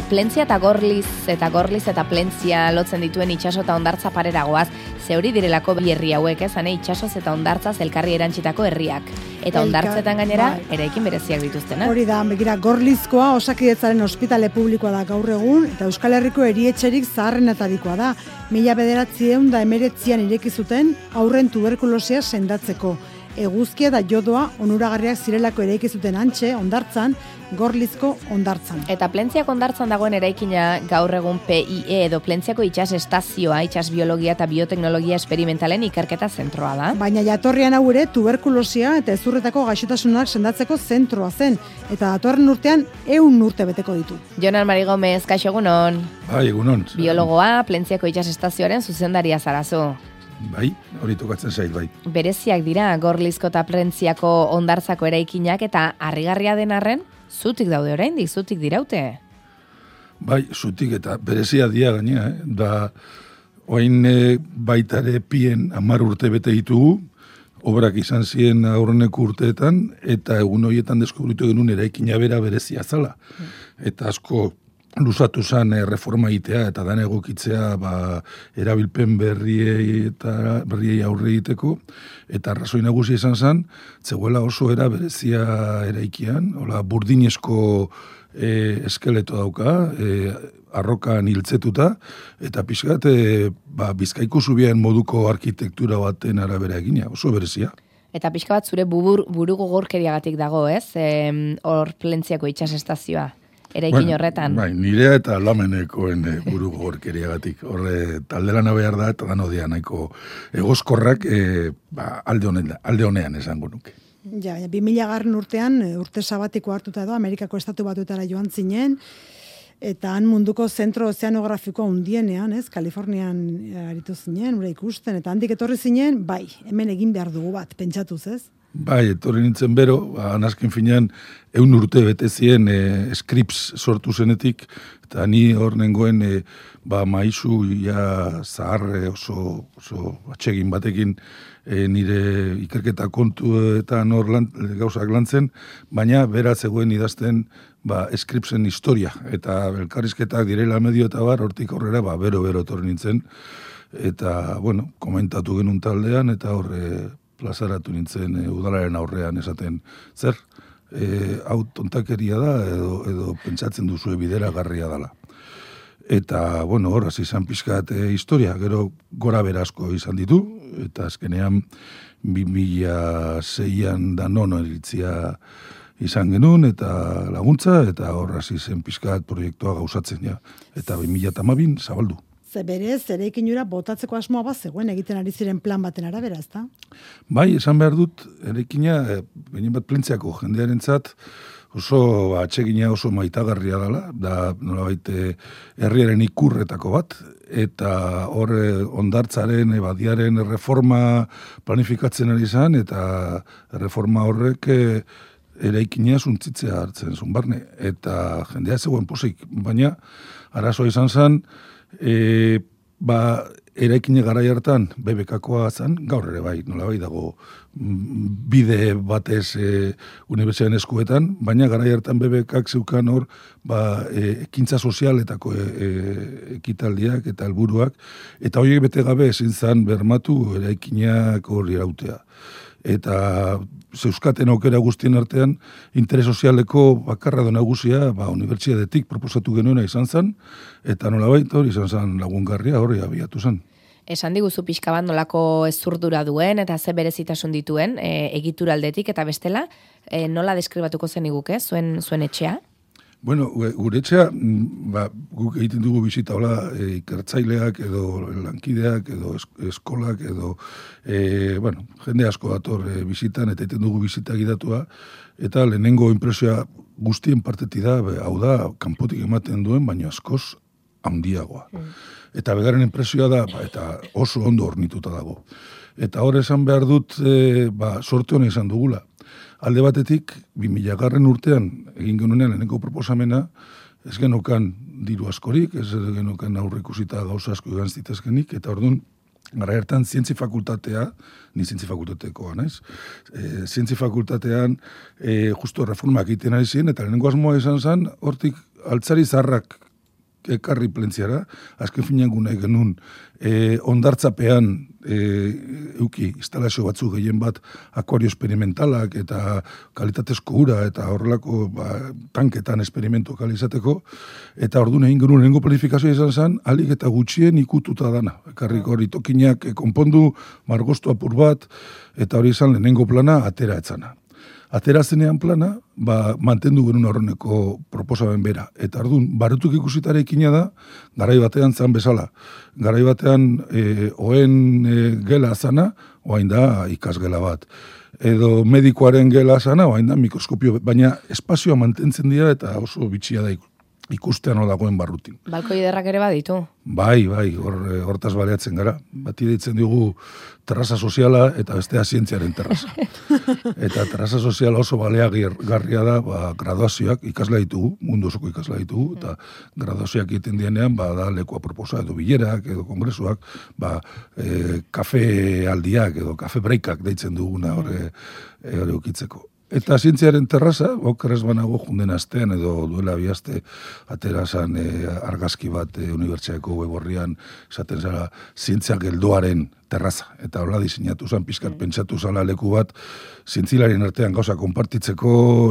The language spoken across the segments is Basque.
Plentzia eta Gorliz eta Plentzia lotzen dituen itsaso eta hondartza pareragoaz, ze hori direlako bi herri hauek, itsasoz eta hondartzaz elkarri erantsitako herriak. Eta hondartzetan gainera, eraikin bereziak dituztenak. Hori da, begira, Gorlizkoa Osakidetzaren ospitale publikoa da gaur egun, eta Euskal Herriko erietxerik zaharrenetarikoa da. 1919an ireki zuten haurren tuberkulosia sendatzeko. Eguzkia da jodoa onuragarriak zirelako eraiki zuten antxe, hondartzan, Gorlizko hondartzan. Eta Plentziako hondartzan dagoen eraikina gaur egun PIE edo Plentziako itsas estazioa, itsas biologia eta bioteknologia esperimentalen ikerketa zentroa da. Baina jatorrian hau ere tuberkulosia eta ezurretako gaixotasunak sendatzeko zentroa zen, eta datorren urtean 100 urte beteko ditu. Jonan Mari Gomez, kaixo egunon. Bai, egunon. Biologoa, Plentziako itsas estazioaren zuzendaria zarazu. Bai, hori tokatzen zait, bai. Bereziak dira Gorlizko eta Plentziako hondartzako eraikinak eta harrigarria den arren, zutik daude oraindik, zutik diraute. Bai, zutik eta berezia dia gainea, Da, oain baitare pien 10 urte bete ditugu, obrak izan ziren aurreneko urteetan, eta egun horietan deskubritu genuen eraikina bera berezia zala. Eta asko luzatu zen reforma egitea eta dan egokitzea erabilpen berriei aurre egiteko, eta arrazoi nagusia izan zen, zegoela oso era berezia eraikian, burdinezko eskeleto dauka, arrokan hiltzetuta, eta pixkat Bizkaiko zubian moduko arkitektura baten arabera egina, oso berezia. Eta pixka bat zure burugo gorkeriagatik dago, ez? Hor Plentziako itsas estazioa. Eraikin horretan. Bai, nirea eta lamenekoen burugo gorkeriagatik. Horre, taldelana behar da, eta danodia nahiko egoskorrak alde honean esango nuke. Ja, 2000 urtean, urte sabatiko hartuta edo, Amerikako estatu batuetara joan zinen, eta han munduko zentro ozeanografikoa hundienean, Kalifornian aritu zinen, ura ikusten, eta handik etorri zinen, bai, hemen egin behar dugu bat, pentsatuz, ez? Bai, etorri nintzen bero, anazken finean 100 urte bete zien Scripps sortu zenetik, eta ni hor nengoen maizu zaharre oso atsegin batekin nire ikerketa kontuetan hor gauzak lantzen, baina beraz zegoen idazten Scrippsen historia, eta elkarrizketak direla medio eta hortik horrera bero etorri nintzen, eta, komentatu genuen taldean, eta horre plazaratu nintzen udalaren aurrean esaten, zer, hau tontakeria da edo pentsatzen duzue bideragarria dela. Eta, hor, hasi izan pixkat historia, gero gora berazko izan ditu, eta azkenean 2006an danon eritzia izan genuen, eta laguntza, eta hor hasi zen pixkat proiektua gauzatzen, eta 2012 zabaldu. Ze berez, eraikinura botatzeko asmoa bat zegoen egiten ari ziren plan baten arabera, ezta? Bai, esan behar dut, eraikina, behin bat Plentziako jendearentzat oso atsegina oso maitagarria dela, da nolabait herriaren ikurretako bat, eta hor hondartzaren, badiaren reforma planifikatzen ari izan, eta reforma horrek eraikina zuntzitzea hartzen zuen barne, eta jendea zegoen pozik, baina arazoa izan zen, eraikine garai hartan BBKkoa zen, gaur ere bai, nolabait dago bide batez unibertsitatean eskuetan, baina garai hartan BBKak zeukan hor ekintza sozialetako ekitaldiak eta helburuak, eta horiek bete gabe ezin zen bermatu eraikinak hor irautea. Eta zeuskaten aukera guztien artean, interes sozialeko bakarra da nagusia, unibertsitatetik proposatu genuena izan zen, eta nolabait hori izan zen lagungarria hori abiatu zen. Esan diguzu pixka bat nolako ezurdura duen, eta ze berezitasun dituen, egituraldetik eta bestela, nola deskribatuko zen iguke, zuen etxea? Bueno, gure etxea, guk egiten dugu bizita, ikertzaileak edo lankideak edo eskolak edo, jende asko dator bizitan, eta egiten dugu bizita gidatua, eta lehenengo impresioa guztien partetik da, hau da, kanpotik ematen duen, baina askoz handiagoa. Eta begaren impresioa da, eta oso ondo hornituta dago. Eta hor esan behar dut, sorte hona izan dugula. Alde batetik, 2000 urtean egin genuenean lehenengo proposamena, ez genokan diru askorik, ez genokan aurreikusita gauza asko egan zitezkenik, eta orduan, gara hartan zientzi fakultatea, ni zientzi fakultatekoa, naiz? Zientzi fakultatean justo reformak egiten ari ziren, eta lehenengo asmoa izan zen, hortik altzari zaharrak ekarri plentziara, azken finean gune genuen ondartzapean euki instalazio batzu gehien bat akuario esperimentalak eta kalitatezko ura eta horrelako tanketan esperimentu kalizateko, eta orduan egin genuen lehenengo planifikazioa izan zen, alik eta gutxien ikututa dana. Ekarrik hori tokinak konpondu, margostu apur bat, eta hori izan lehenengo plana atera etzana. Atera zenean plana, mantendu genuen horreneko proposamen bera. Eta orduan, barutuk ikusitare ikina da, garai batean zan bezala. Garai batean oen gela zana, oain da ikasgela bat. Edo medikoaren gela zana, oain da mikroskopio, baina espazioa mantentzen dira eta oso bitxia da ikustean dagoen barrutin. Balkoi ederrak ere baditu? Bai, hortaz baleatzen gara. Bati deitzen dugu terraza soziala eta bestea zientziaren terraza. Eta terraza soziala oso baleagarria da, graduazioak ikasla ditugu, mundu osoko ikasla ditugu, eta graduazioak egiten dienean, da lekua proposa, edo bilerak, edo kongresuak, kafe aldiak, edo kafe breakak deitzen duguna hori ukitzeko. Eta zientziaren terraza, okeres banago junden astean edo duela bihazte aterazan argazki bat unibertsitateko web horrian esaten zara zientzia geldoaren terraza. Eta hola diseinatu zen, pizkat pentsatu zala leku bat, zientzilarien artean gauza konpartitzeko,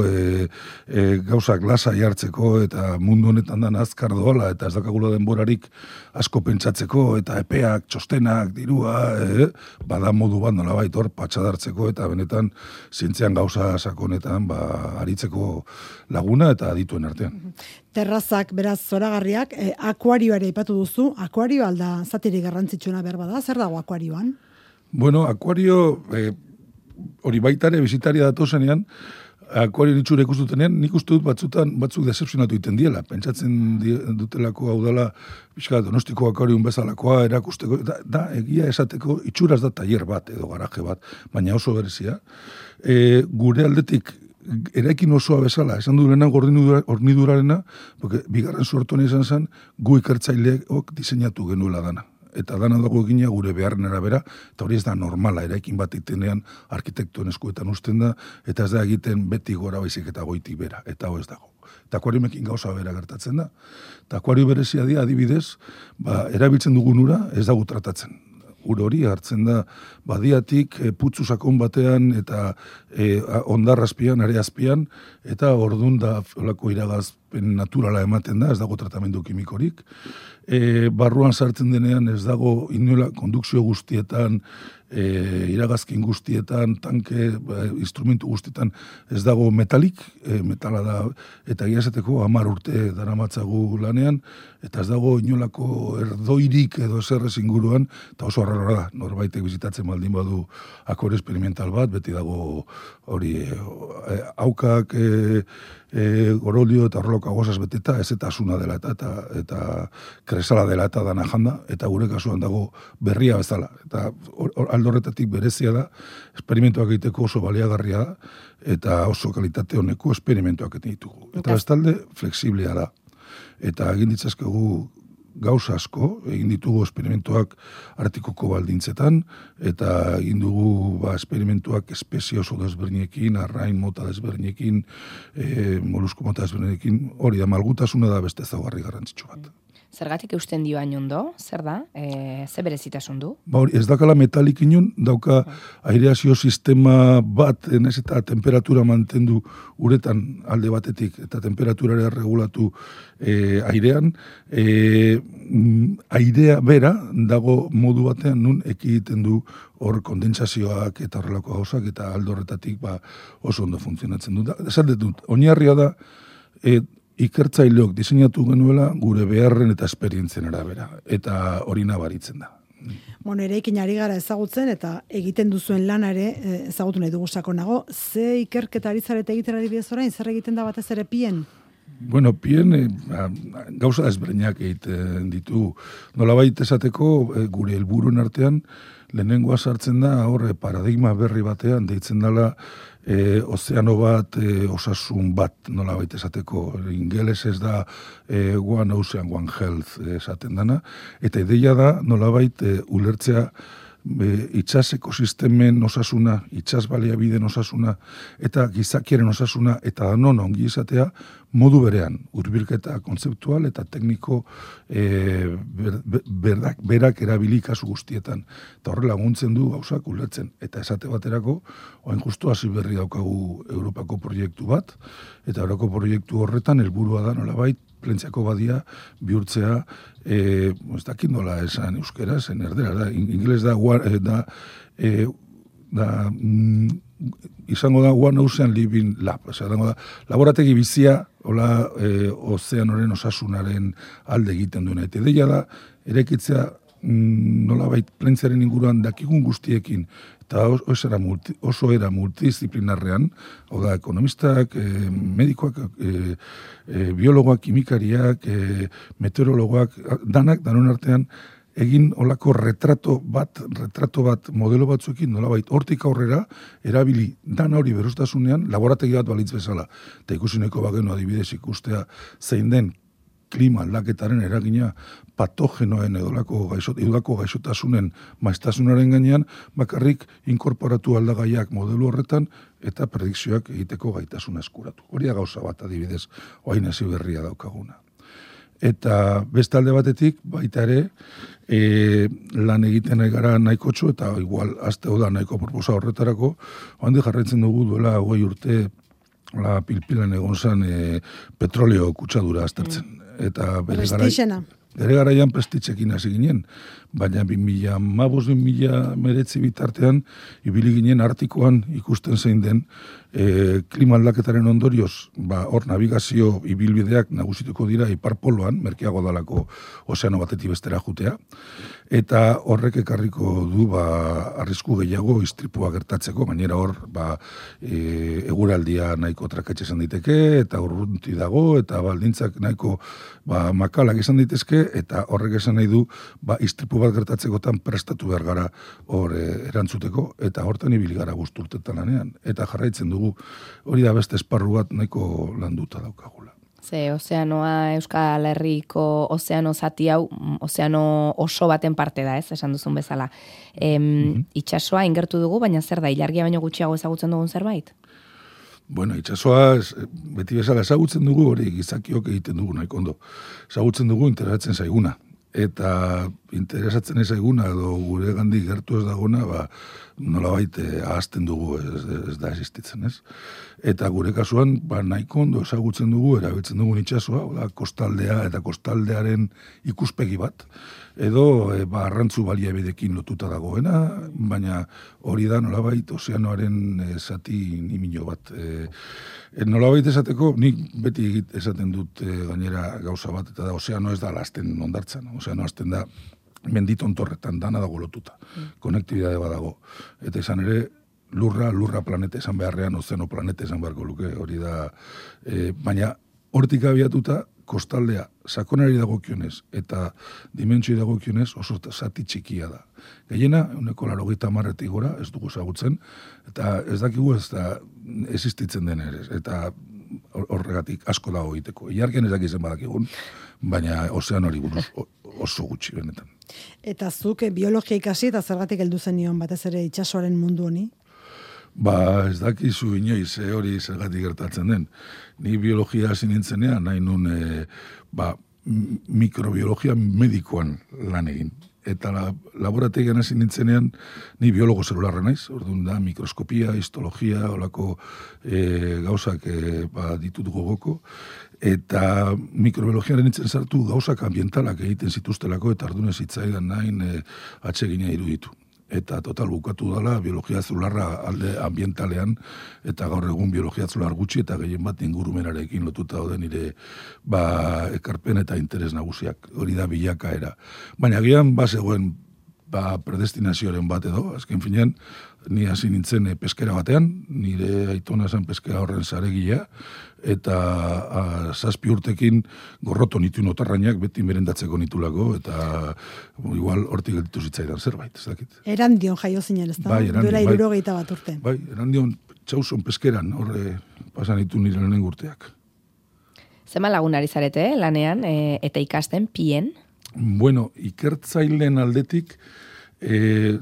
gauzak lasai hartzeko, eta mundu honetan dan azkar doala, eta ez dakagula denborarik asko pentsatzeko, eta epeak, txostenak, dirua, bada modu bat nolabait hor patxadartzeko, eta benetan zientzian gauza sakonetan aritzeko laguna eta adituen artean. Terrazak, beraz, zoragarriak, akuarioare ipatu duzu, akuario alda zatirik garrantzitsuna behar bada, zer dago akuarioan? Bueno, akuario, hori baitare, bizitaria datozenean, akuario ditxure ikustutenean, nik uste dut batzuk decepzionatu iten diela, pentsatzen dutelako hau dela, Donostiko akuarium bezalakoa erakusteko, da egia esateko itxuraz da tailer bat edo garaje bat, baina oso berezia. Gure aldetik, eraikin osoa bezala, esan du lehenan hornidurarena, bigarren suertuan izan zen, gu ikertzaileok diseinatu genuela dana. Eta dana dago egina gure beharren arabera, eta hori ez da normala, eraikin bat itenean arkitektuen eskuetan usten da, eta ez da egiten beti gora baizik eta goitik bera, eta hau ez dago. Eta akuariumekin gauza bera gertatzen da. Eta akuario berezia dia, adibidez, erabiltzen dugun ura ez dago tratatzen. Ur hori hartzen da badiatik putzu sakon batean eta ondarrazpian, areazpian, eta ordun da olako iragazpen naturala ematen da, ez dago tratamendu kimikorik. Barruan sartzen denean ez dago inola kondukzio guztietan, iragazkin guztietan, tanke, instrumentu guztietan ez dago metalik, metala da, eta giazateko 10 urte daramatzagu lanean, eta ez dago inolako erdoirik edo zerrez inguruan, eta oso arrara da, norbaitek bizitatzen baldin badu akuario experimental bat, beti dago hori haukak, gorolio eta horreloko agosaz beteta, ez eta asuna dela eta kresala dela eta dana janda, eta gure kasuan dago berria bezala. Eta aldorretatik berezia da, esperimentuak egiteko oso baliagarria da, eta oso kalitate honeko esperimentuak egiten ditugu. Eta bestalde, flexiblea da. Eta egin ditzazkegu gauza asko, egin ditugu esperimentuak artikoko baldintzetan, eta egin dugu esperimentuak espezie oso desberdinekin, arrain mota desberdinekin, molusku mota desberdinekin, hori da malgutasuna da beste ezaugarri garrantzitsu bat. Zergatik eusten dio ondo, zer da? Ze berezitasun du? Ez dakala metalik inon, dauka aireazio sistema bat, ez eta temperatura mantendu uretan alde batetik, eta temperaturarea regulatu airean, airea bera dago modu batean nun ekiten du hor kondensazioak eta horrelako gauzak, eta aldo horretatik oso ondo funtzionatzen du. Esaten dut, oinarria da, ikertzaileok diseinatu genuela gure beharren eta esperientzien arabera, eta hori nabaritzen da. Eraikin ari gara ezagutzen, eta egiten duzuen lana ere ezagutu nahi dugu sakonago. Ze ikerketa ari zarete egiten ari bidez orain, zer egiten da batez ere pien? Pien gauza ezberdinak egiten ditu. Nolabait esateko gure helburuen artean lehenengoa sartzen da horre paradigma berri batean deitzen dela ozeano bat, osasun bat, nolabait esateko. Ingeles ez da one ocean, one health esaten dana, eta ideia da nolabait ulertzea itsas ekosistemen osasuna, itsas baliabideen osasuna, eta gizakiaren osasuna, eta danon ongi izatea, modu berean, hurbilketa kontzeptual eta tekniko berak erabili kasu guztietan. Eta horrela laguntzen du gauzak ulertzen. Eta esate baterako, oain justu hasi berri daukagu Europako proiektu bat, eta Europako proiektu horretan helburua da nolabait Plentziako badia bihurtzea, ez dakit nola esan euskeraz, en erdera, da, ingeles izango da One Ocean Living Lab, da, laborategi bizia, hola, ozeanoren osasunaren alde egiten duena. Eta ideia da, erekitzea nolabait Plentziaren inguruan dakigun guztiekin, eta oso era multidisciplinarrean, hau da, ekonomistak, medikoak, biologoak, kimikariak, meteorologoak, danon artean, egin olako retrato bat, modelo batzuekin, nolabait, hortik aurrera, erabili dana hori berostasunean, laborategi bat balitz bezala. Eta ikusineko bagenu adibidez ikustea zein den klima aldaketaren eragina patogenoen edolako gaixotasunen maiztasunaren gainean, bakarrik inkorporatu aldagaiak modelu horretan eta predikzioak egiteko gaitasuna eskuratu. Hori da gauza bat adibidez, oain hasi berria daukaguna. Eta beste alde batetik, baita ere, lan egiten gara nahikotxo, eta igual azte da nahiko proposa horretarako, handi jarraitzen dugu duela 20 urte pilpilan egon zan petroleo kutsadura aztertzen. Eta bere garaian prestitzekin hasi ginen, baina 2015-2019 bitartean ibili ginen Artikoan ikusten zein den klima aldaketaren ondorioz, hor navigazio ibilbideak nagusituko dira ipar poloan, merkeago dalako ozeano batetik bestera jutea, eta horrek ekarriko du arrisku gehiago istripua gertatzeko, gainera hor eguraldia nahiko trakatxe izan diteke, eta urrunti dago, eta baldintzak nahiko makalak izan ditezke, eta horrek esan nahi du istripu bat gertatzekotan prestatu behar gara hor erantzuteko, eta hortan ibili gara guzturtetan lanean, eta jarraitzen dugu hori da beste esparru bat nahiko landuta daukagula. Ze ozeanoa, Euskal Herriko ozeano zati hau, ozeano oso baten parte da, ez, esan duzun bezala. Itxasoa ingertu dugu, baina zer da, ilargia baino gutxiago ezagutzen dugun zerbait? Bueno, itxasoa beti bezala ezagutzen dugu, hori gizakiok egiten dugu nahiko ondo. Ezagutzen dugu interesatzen zaiguna. Eta interesatzen ez zaiguna, edo gure gandik gertu ez dagona, nolabait ahazten dugu, ez da existitzen, ez? Eta gure kasuan, nahiko ondo ezagutzen dugu, erabiltzen dugu itxasoa, kostaldea eta kostaldearen ikuspegi bat, edo arrantzu baliabidekin lotuta dagoena, baina hori da nolabait ozeanoaren zati nimino bat. Nolabait esateko, nik beti esaten dut gainera gauza bat, eta da ozeano ez da lasten ondartzan, ozeano azten da menditontorretan dana dago lotuta, konektibidade badago, eta izan ere lurra planeta esan beharrean, ozeano planeta esan beharko luke, hori da, baina hortik abiatuta, kostaldea sakonari dagokionez eta dimentsioi dagokionez oso zati txikia da. Gehiena, 180 gora, ez dugu ezagutzen, eta ez dakigu ez da existitzen den ere, eta horregatik asko dago egiteko. Ilargian ez dakizen badakigun, baina ozeanori buruz oso gutxi benetan. Eta zuk biologia ikasi eta zergatik heldu zenion batez ere itsasoaren mundu honi? Ez dakizu inoiz hori zergatik gertatzen den. Ni biologia hasi nintzenean, nahi nun mikrobiologia medikoan lan egin. Eta laborategian hasi nintzenean, ni biologo zelularra naiz, orduan da mikroskopia, histologia, olako gauzak ditut gogoko, eta mikrobiologiaren nintzen sartu gauzak ambientalak egiten zituztelako, eta ardunez hitzaidan nahin atsegina iruditu. Eta total bukatu dela biologia zelularra alde ambientalean, eta gaur egun biologia zelular gutxi eta gehien bat ingurumenarekin lotuta daude nire ekarpen eta interes nagusiak. Hori da bilakaera. Baina gian zegoen predestinazioaren bat edo, azken finean, ni hasi nintzen peskera batean, nire aitona zen peskera horren zaregilea, eta 7 urtekin gorroto nitu notarrainak beti merendatzeko nitulako, eta igual hortik gelditu zitzaidan zerbait, ez dakit. Erandion jaio zinen, ez da? Bai, Duela 71 urte. Bai, Erandion txauson peskeran, horre pasan ditu nire lehen urteak. Zema lagunari zarete, lanean, eta ikasten, pien? Bueno, ikertzaileen aldetik,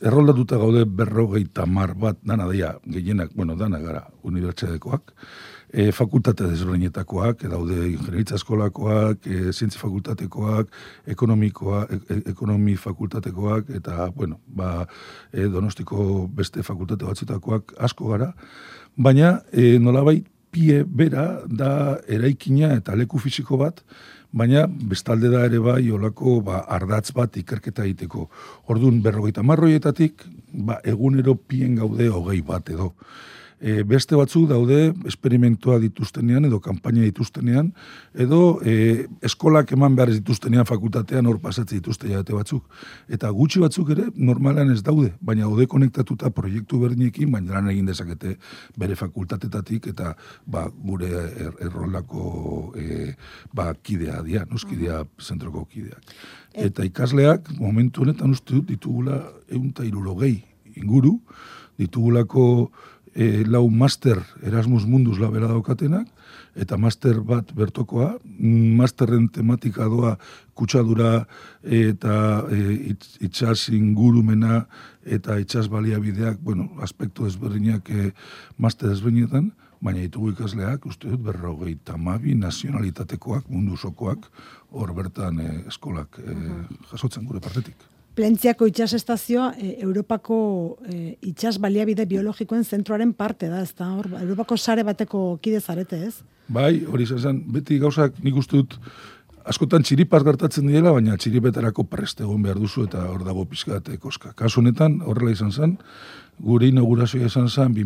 erroldatuta gaude 50 bat, dana dira, gehienak, dana gara, unibertsitatekoak, fakultate desberdinetakoak, daude ingenieritza eskolakoak, zientzia fakultatekoak, ekonomi fakultatekoak, eta, Donostiko beste fakultate batzutakoak asko gara, baina nolabait pie bera da eraikina eta leku fisiko bat, baina bestalde da ere bai olako ardatz bat ikerketa egiteko. Orduan 50 marroietatik egunero pien gaude 20 bat edo. Beste batzuk daude esperimentua dituztenean edo kanpaina dituztenean edo eskolak eman behar dituztenean fakultatean hor pasatzen dituzte jabete batzuk. Eta gutxi batzuk ere normalan ez daude, baina daude konektatuta proiektu berdinekin, baina lan egin dezakete bere fakultatetatik eta gure errolako kidea dira, nuskidea zentroko kideak. Eta ikasleak momentu honetan uste dut ditugula 160 inguru, ditugulako lau master Erasmus Mundus labela daukatenak, eta master bat bertokoa, masterren tematika doa kutsadura eta itsas ingurumena eta itsas baliabideak, aspektu ezberdinak master ezberdinetan, baina ditugu ikasleak, uste dut 52 nazionalitatekoak, mundu osokoak, hor bertan eskolak jasotzen gure partetik. Plentziako itsasestazioa Europako itsas baliabide biologikoen zentroaren parte da, ezta? Hor, Europako sare bateko kide zarete, ez? Bai, hori izan, beti gauzak nik uste dut askotan txiripaz gertatzen direla, baina txiripetarako prest egon behar duzu eta hor dago pizkat koska. Kasu honetan, horrela izan zen, gure inaugurazioa izan zen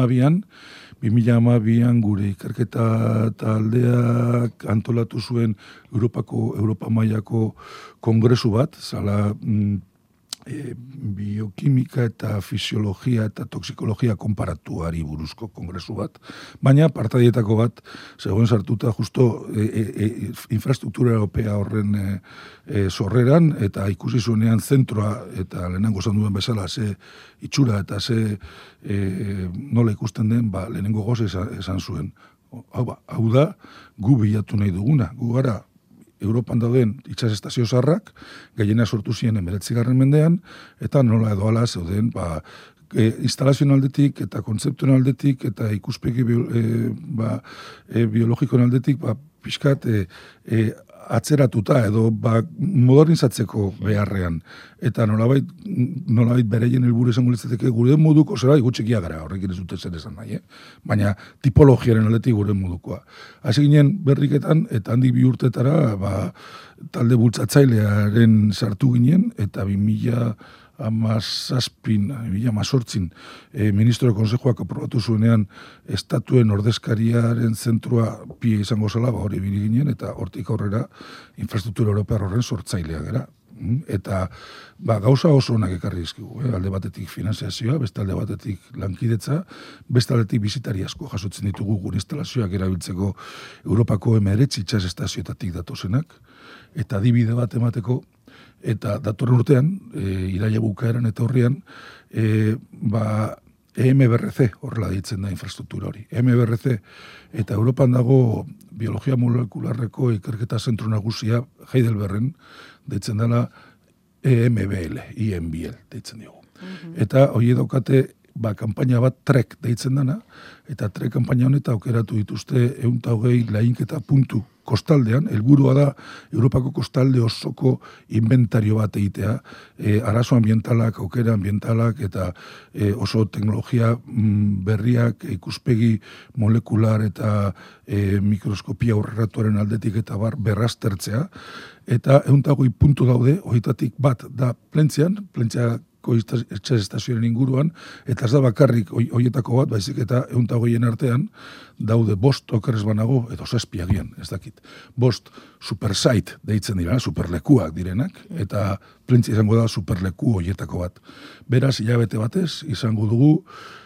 2012an gure ikerketa taldeak antolatu zuen Europa mailako kongresu bat, zala biokimika eta fisiologia eta toksikologia konparatuari buruzko kongresu bat, baina partaietako bat zegoen sartuta justo infrastruktura europea horren sorreran eta ikusi zuenean zentroa eta lehenengo esan duen bezala ze itxura eta ze nola ikusten den lehenengo goze esan zuen. Hau da, gu bilatu nahi duguna, gu gara Europan dauden itsasestazio zaharrak, gehiena sortu ziren 19. mendean, eta nola edo ala zeuden, instalazioen aldetik eta kontzeptuen aldetik eta ikuspegi biologikoen aldetik, pixkat atzeratuta edo modernizatzeko beharrean. Eta nolabait bereien helburu esango litzateke gure moduko, zera gutxikia gara, horrekin ez dute zer esan nahi, baina tipologiaren aldetik gure modukoa. Hasi ginen berriketan, eta handik 2 urtetara, talde bultzatzailearen sartu ginen, eta 2018 Ministro Konsejoak aprobatu zuenean estatuen ordezkariaren zentrua pie izango zela, hori biri ginen, eta hortik aurrera infrastruktura europar horren sortzailea gara. Eta gauza oso onak ekarri dizkigu, alde batetik finanziazioa, beste alde batetik lankidetza, beste aldetik bizitari asko jasotzen ditugu gure instalazioak erabiltzeko Europako 19 itsasestazioetatik datozenak, eta adibide bat emateko, eta datorren urtean, iraila bukaeran eta horrean, EMBRC horrela ditzen da infrastruktura hori. EMBRC eta Europan dago biologia molekularreko ikerketa zentro nagusia Heidelbergen deitzen dela IMBL deitzen diogu. Eta hori daukate kanpaina bat TREK deitzen dana, eta TREK kanpaina honetan aukeratu dituzte 120 lainketa puntu kostaldean, helburua da Europako kostalde osoko inventario bat egitea, arazo ambientalak, aukera ambientalak eta oso teknologia berriak, ikuspegi molekular eta mikroskopia aurreratuaren aldetik eta berraztertzea, eta 120 puntu daude, horietatik bat da Plentzian, itsasestazioaren inguruan, eta ez da bakarrik horietako bat, baizik eta 120 artean daude 5 okerrez banago, edo 6 agian, ez dakit. 5 supersite deitzen dira, superlekuak direnak, eta Plentzia izango da superleku horietako bat. Beraz, hilabete batez, izango dugu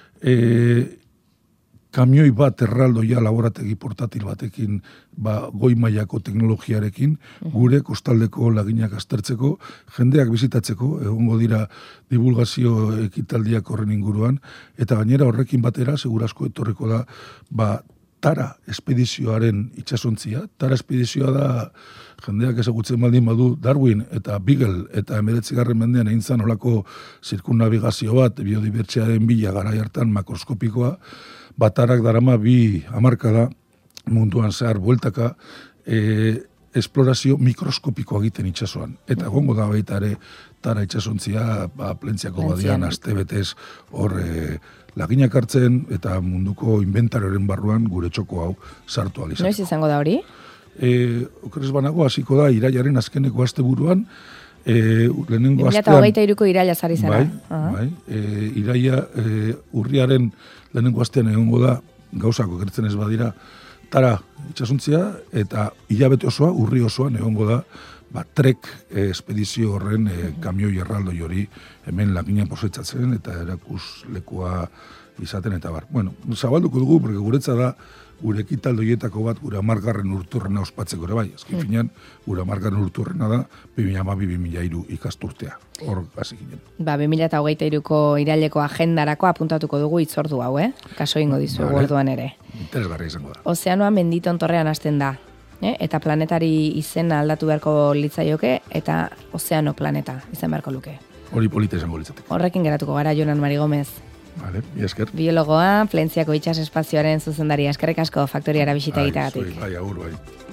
kamioi bat erraldoia laborategi portatil batekin goi mailako teknologiarekin gure kostaldeko laginak aztertzeko, jendeak bizitatzeko, egongo dira divulgazio ekitaldiak horren inguruan, eta gainera horrekin batera, segurasko etorreko da, Tara espedizioaren itsasontzia. Tara espedizioa da, jendeak ezagutzen baldin badu, Darwin eta Beagle eta 19. mendean egin zan olako zirkunnabigazio bat, biodibertsiaren bila garai hartan makroskopikoa, Tarak darama 2 hamarkada munduan zehar bueltaka, esplorazio mikroskopikoa egiten itsasoan. Eta gongo da baita ere Tara itsasontzia, Plentziako badian astebetez hor laginak hartzen eta munduko inventarioaren barruan gure txoko hau sartu alizatu. Noiz izango da hori? Okeres banago, hasiko da irailaren azkeneko asteburuan, lehenengo astean... 2023ko iraila zari zara. Bai, iraila urriaren lehenengo astean egongo da, gauzako gertzen ez badira, Tara itsasontzia eta hilabete osoa, urri osoan egongo da, Trek espedizio horren kamioi erraldoi hori hemen laginan posetzatzen eta erakus lekua izaten eta bar. Bueno, zabalduko dugu, porque guretza da gure ekitaldoietako bat gure 10. urturrena ospatzeko ere bai. Azken finean, gure 10. urturrena da 2012-2003 ikasturtea. Hor hasi ginen. 2023ko iraileko agendarako apuntatuko dugu hitzordu hau, Kaso ingo dizuegu orduan ere. Interesgarria izango da. Ozeanoa menditon torrean hasten da. Eta planetari izena aldatu beharko litzaioke, eta ozeano planeta izan beharko luke. Hori polita izango litzateke. Horrekin geratuko gara, Jonan Mari Gomez. Vale, esker. Biologoa, Plentziako itsas espazioaren zuzendaria. Eskerrik asko faktoriara bisita egiteagatik. Bai, agur, bai.